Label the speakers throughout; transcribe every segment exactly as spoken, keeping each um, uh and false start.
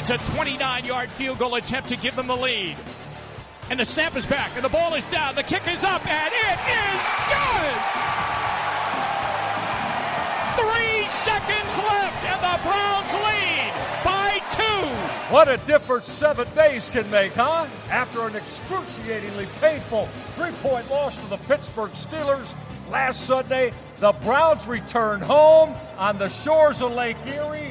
Speaker 1: It's a twenty-nine-yard field goal attempt to give them the lead. And the snap is back, and the ball is down. The kick is up, and it is good! Three seconds left, and the Browns lead by two.
Speaker 2: What a difference seven days can make, huh? After an excruciatingly painful three-point loss to the Pittsburgh Steelers last Sunday, the Browns return home on the shores of Lake Erie,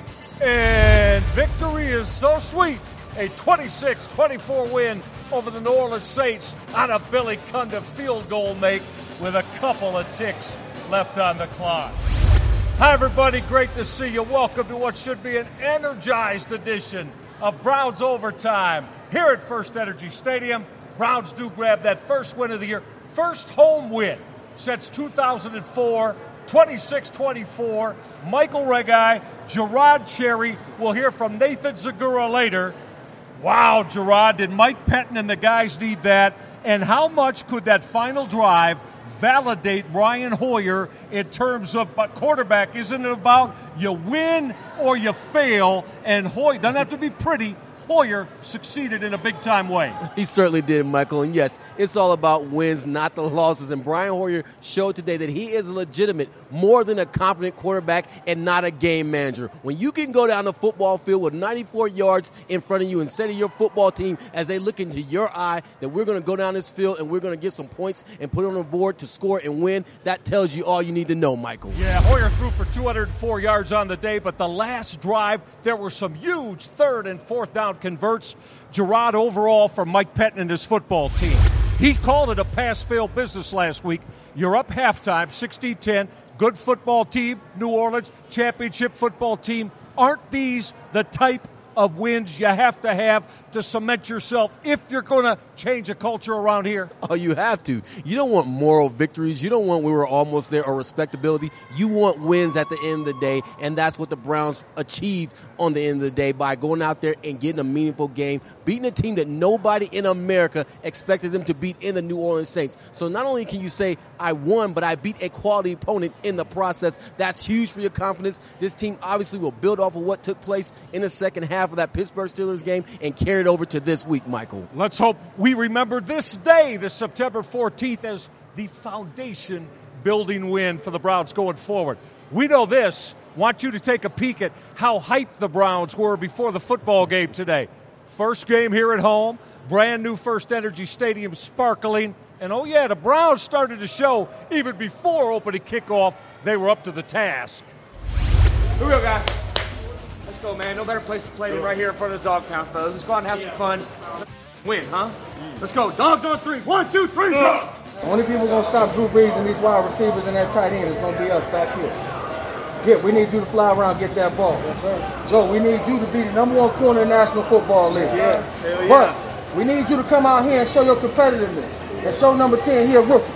Speaker 2: and victory is so sweet. A twenty-six twenty-four win over the New Orleans Saints on a Billy Cundiff field goal make with a couple of ticks left on the clock. Hi, everybody. Great to see you. Welcome to what should be an energized edition of Browns Overtime here at First Energy Stadium. Browns do grab that first win of the year, first home win since two thousand four, twenty-six twenty-four. Michael Regai, Gerard Cherry. We'll hear from Nathan Zagura later. Wow, Gerard, did Mike Pettine and the guys need that? And how much could that final drive validate Brian Hoyer in terms of, but quarterback, isn't it about you win or you fail? And Hoyer doesn't have to be pretty. Hoyer succeeded in a big-time way.
Speaker 3: He certainly did, Michael. And yes, it's all about wins, not the losses. And Brian Hoyer showed today that he is legitimate, more than a competent quarterback and not a game manager. When you can go down the football field with ninety-four yards in front of you and say to your football team as they look into your eye that we're going to go down this field and we're going to get some points and put it on the board to score and win, that tells you all you need to know, Michael.
Speaker 2: Yeah, Hoyer threw for two hundred four yards on the day, but the last drive, there were some huge third and fourth down converts. Gerard, overall for Mike Pettine and his football team, he called it a pass-fail business last week. You're up halftime, sixteen ten. Good football team, New Orleans, championship football team. Aren't these the type of wins you have to have to cement yourself if you're going to change a culture around here?
Speaker 3: Oh, you have to. You don't want moral victories. You don't want we were almost there or respectability. You want wins at the end of the day, and that's what the Browns achieved on the end of the day by going out there and getting a meaningful game, beating a team that nobody in America expected them to beat in the New Orleans Saints. So not only can you say, I won, but I beat a quality opponent in the process. That's huge for your confidence. This team obviously will build off of what took place in the second half of that Pittsburgh Steelers game and carry it over to this week, Michael.
Speaker 2: Let's hope we remember this day, this September fourteenth, as the foundation building win for the Browns going forward. We know this. Want you to take a peek at how hyped the Browns were before the football game today. First game here at home, brand new First Energy Stadium sparkling. And oh yeah, the Browns started to show even before opening kickoff they were up to the task.
Speaker 4: Here we go, guys. Let's go, man. No better place to play than right here in front of the dog pound, fellas. Let's go out and have some fun. Win, huh? Let's go. Dogs on three. One, two, three, go!
Speaker 5: Only people going to stop Drew Brees and these wide receivers and that tight end is going to be us back here. Get, we need you to fly around and get that ball. Yes, sir. Joe, we need you to be the number one corner in the National Football League.
Speaker 6: Yeah. Hell yeah.
Speaker 5: But we need you to come out here and show your competitiveness. And show number ten here, rookie.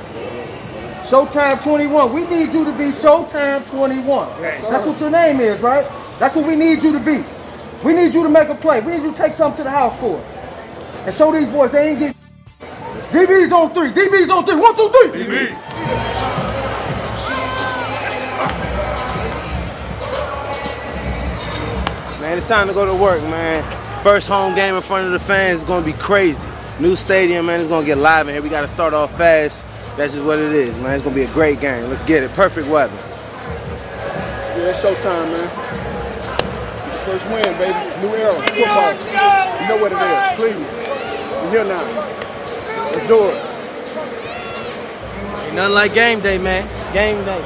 Speaker 5: Showtime twenty-one. We need you to be Showtime twenty-one. Yes, that's what your name is, right? That's what we need you to be. We need you to make a play. We need you to take something to the house for us. And show these boys they ain't getting. D B's on three. D B's on three. One, two, three.
Speaker 6: D B.
Speaker 7: Man, it's time to go to work, man. First home game in front of the fans is going to be crazy. New stadium, man, it's going to get live in here. We got to start off fast. That's just what it is, man. It's going to be a great game. Let's get it. Perfect weather.
Speaker 6: Yeah, it's showtime, man. It's the first win, baby. New era. Football. You know what it is. Cleveland. We're here now. Let's do it.
Speaker 7: Ain't nothing like game day, man. Game day.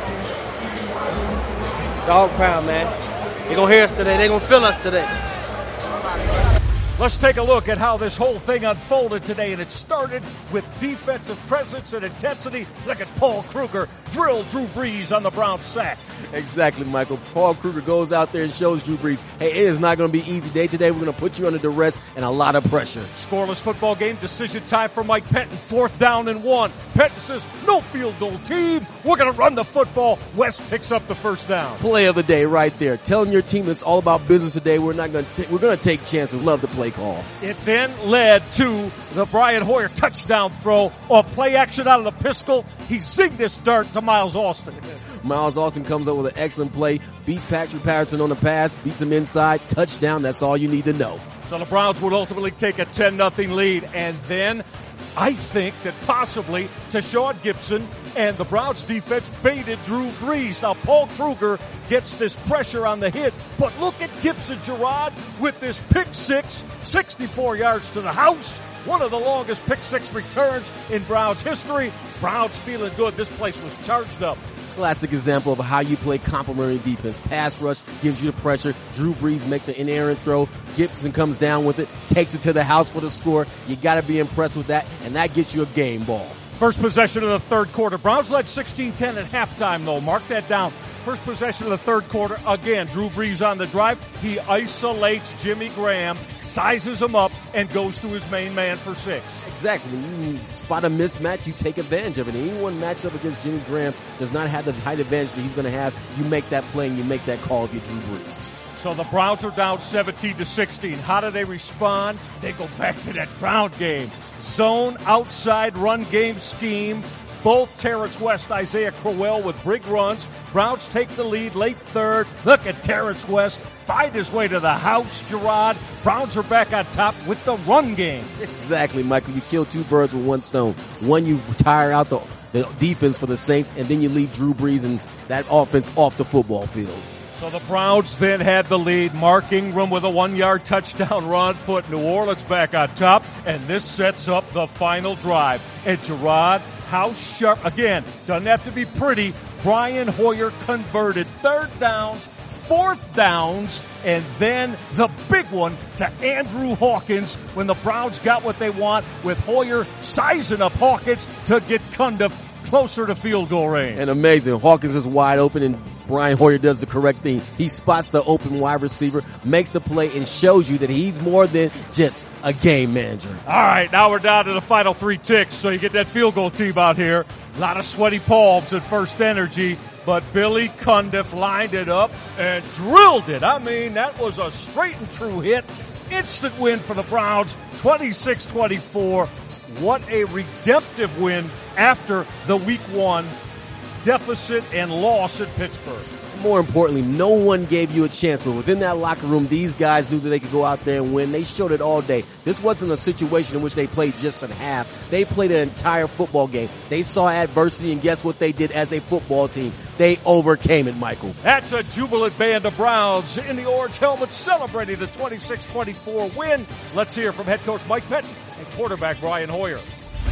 Speaker 7: Dog pound, man. They're going to hear us today. They're going to feel us today.
Speaker 2: Let's take a look at how this whole thing unfolded today, and it started with defensive presence and intensity. Look at Paul Kruger drill Drew Brees on the Browns sack.
Speaker 3: Exactly, Michael. Paul Kruger goes out there and shows Drew Brees, hey, it is not going to be an easy day today. We're going to put you under duress and a lot of pressure.
Speaker 2: Scoreless football game, decision time for Mike Pettine, fourth down and one. Pettine says, no field goal team. We're going to run the football. West picks up the first down.
Speaker 3: Play of the day right there. Telling your team it's all about business today. We're not going to we're going to take chances. Love the play call.
Speaker 2: It then led to the Brian Hoyer touchdown throw off play action out of the pistol. He zinged this dart to Miles Austin.
Speaker 3: Miles Austin comes up with an excellent play, beats Patrick Patterson on the pass, beats him inside, touchdown. That's all you need to know.
Speaker 2: So the Browns would ultimately take a ten nothing lead, and then I think that possibly Tashawn Gibson and the Browns defense baited Drew Brees. Now, Paul Kruger gets this pressure on the hit, but look at Gibson, Gerard, with this pick six, sixty-four yards to the house. One of the longest pick six returns in Browns history. Browns feeling good. This place was charged up.
Speaker 3: Classic example of how you play complementary defense. Pass rush gives you the pressure. Drew Brees makes an inerrant throw. Gibson comes down with it, takes it to the house for the score. You got to be impressed with that, and that gets you a game ball.
Speaker 2: First possession of the third quarter. Browns led sixteen ten at halftime, though. Mark that down. First possession of the third quarter. Again, Drew Brees on the drive. He isolates Jimmy Graham, sizes him up, and goes to his main man for six.
Speaker 3: Exactly. When you spot a mismatch, you take advantage of it. Anyone matched up against Jimmy Graham does not have the height advantage that he's going to have. You make that play and you make that call if you're Drew Brees.
Speaker 2: So the Browns are down seventeen to sixteen. How do they respond? They go back to that Brown game. Zone, outside, run game scheme. Both Terrence West, Isaiah Crowell with big runs. Browns take the lead late third. Look at Terrence West find his way to the house, Gerard. Browns are back on top with the run game.
Speaker 3: Exactly, Michael. You kill two birds with one stone. One, you tire out the, the defense for the Saints, and then you leave Drew Brees and that offense off the football field.
Speaker 2: So the Browns then had the lead. Mark Ingram with a one-yard touchdown run put New Orleans back on top, and this sets up the final drive. And Gerard, how sharp, again, doesn't have to be pretty. Brian Hoyer converted third downs, fourth downs, and then the big one to Andrew Hawkins when the Browns got what they want with Hoyer sizing up Hawkins to get Cundiff closer to field goal range.
Speaker 3: And amazing. Hawkins is wide open, and Brian Hoyer does the correct thing. He spots the open wide receiver, makes the play, and shows you that he's more than just a game manager.
Speaker 2: All right, now we're down to the final three ticks, so you get that field goal team out here. A lot of sweaty palms at First Energy, but Billy Cundiff lined it up and drilled it. I mean, that was a straight and true hit. Instant win for the Browns, twenty-six twenty-four. What a redemptive win after the week one deficit and loss at Pittsburgh.
Speaker 3: More importantly, no one gave you a chance, but within that locker room, these guys knew that they could go out there and win. They showed it all day. This wasn't a situation in which they played just in half. They played an entire football game. They saw adversity, and guess what they did as a football team? They overcame it, Michael.
Speaker 2: That's a jubilant band of Browns in the orange helmets celebrating the twenty-six twenty-four win. Let's hear from head coach Mike Pettin and quarterback Brian Hoyer.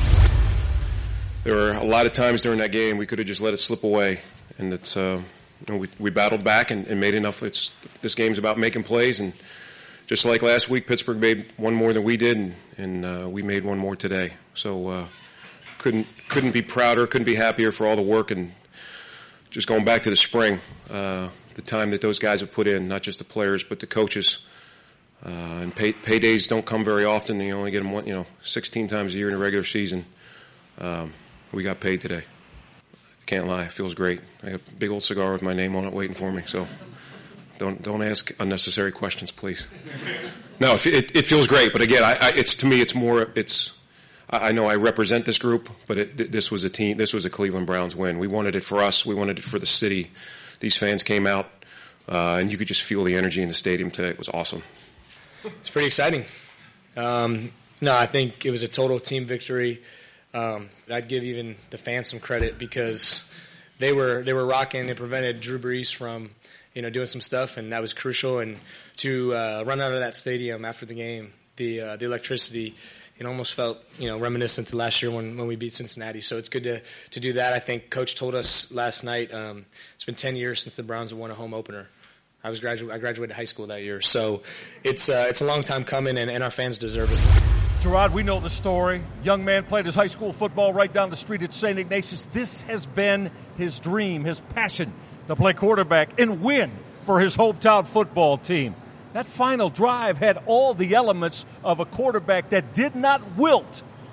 Speaker 8: There were a lot of times during that game we could have just let it slip away, and it's uh, you know, we we battled back and, and made enough. It's this game's about making plays, and just like last week, Pittsburgh made one more than we did, and, and uh, we made one more today. So uh, couldn't couldn't be prouder, couldn't be happier for all the work and just going back to the spring, uh, the time that those guys have put in, not just the players but the coaches. Uh, and pay, paydays don't come very often. You only get them one, you know, sixteen times a year in a regular season. Um, we got paid today. I can't lie, it feels great. I have a big old cigar with my name on it waiting for me. So don't don't ask unnecessary questions, please. No, it, it feels great. But again, I, I, it's to me, it's more. It's I know I represent this group, but it, this was a team. This was a Cleveland Browns win. We wanted it for us. We wanted it for the city. These fans came out, uh, and you could just feel the energy in the stadium today. It was awesome.
Speaker 9: It's pretty exciting. Um, no, I think it was a total team victory. Um, I'd give even the fans some credit because they were they were rocking. It prevented Drew Brees from you know doing some stuff, and that was crucial. And to uh, run out of that stadium after the game, the uh, the electricity, it almost felt you know reminiscent to last year when, when we beat Cincinnati. So it's good to to do that. I think Coach told us last night. Um, it's been ten years since the Browns have won a home opener. I was gradu- I graduated high school that year, so it's uh, it's a long time coming, and, and our fans deserve it.
Speaker 2: Gerard, we know the story. Young man played his high school football right down the street at Saint Ignatius. This has been his dream, his passion, to play quarterback and win for his hometown football team. That final drive had all the elements of a quarterback that did not wilt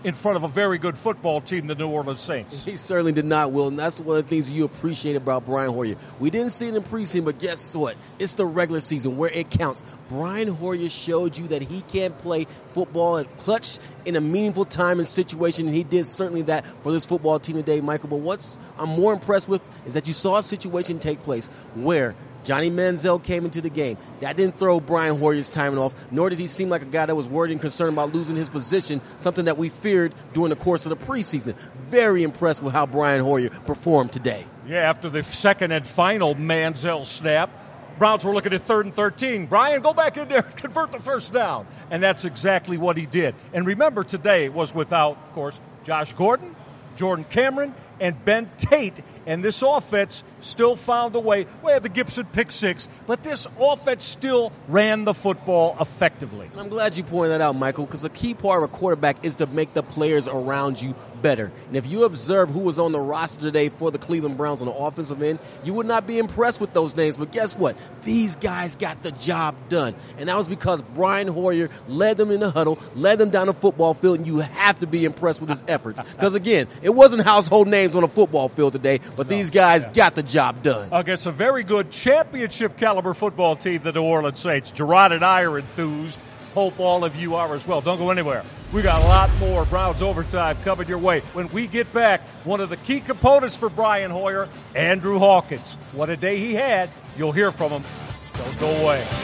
Speaker 2: in front of a very good football team, the New Orleans Saints.
Speaker 3: He certainly did not, Will, and that's one of the things you appreciate about Brian Hoyer. We didn't see it in preseason, but guess what? It's the regular season where it counts. Brian Hoyer showed you that he can play football at clutch in a meaningful time and situation, and he did certainly that for this football team today, Michael. But what's I'm more impressed with is that you saw a situation take place where Johnny Manziel came into the game. That didn't throw Brian Hoyer's timing off, nor did he seem like a guy that was worried and concerned about losing his position, something that we feared during the course of the preseason. Very impressed with how Brian Hoyer performed today.
Speaker 2: Yeah, after the second and final Manziel snap, Browns were looking at third and thirteen. Brian, go back in there, convert the first down. And that's exactly what he did. And remember, today was without, of course, Josh Gordon, Jordan Cameron, and Ben Tate. And this offense still found a way. We had the Gibson pick six, but this offense still ran the football effectively.
Speaker 3: I'm glad you pointed that out, Michael, because a key part of a quarterback is to make the players around you better. And if you observe who was on the roster today for the Cleveland Browns on the offensive end, you would not be impressed with those names. But guess what? These guys got the job done. And that was because Brian Hoyer led them in the huddle, led them down the football field, and you have to be impressed with his efforts. Because, again, it wasn't household names on a football field today, but no, these guys yeah. got the job done.
Speaker 2: Against a very good championship caliber football team, the New Orleans Saints. Gerard and I are enthused. Hope all of you are as well. Don't go anywhere. We got a lot more Browns Overtime coming your way. When we get back, one of the key components for Brian Hoyer, Andrew Hawkins. What a day he had. You'll hear from him. Don't go away.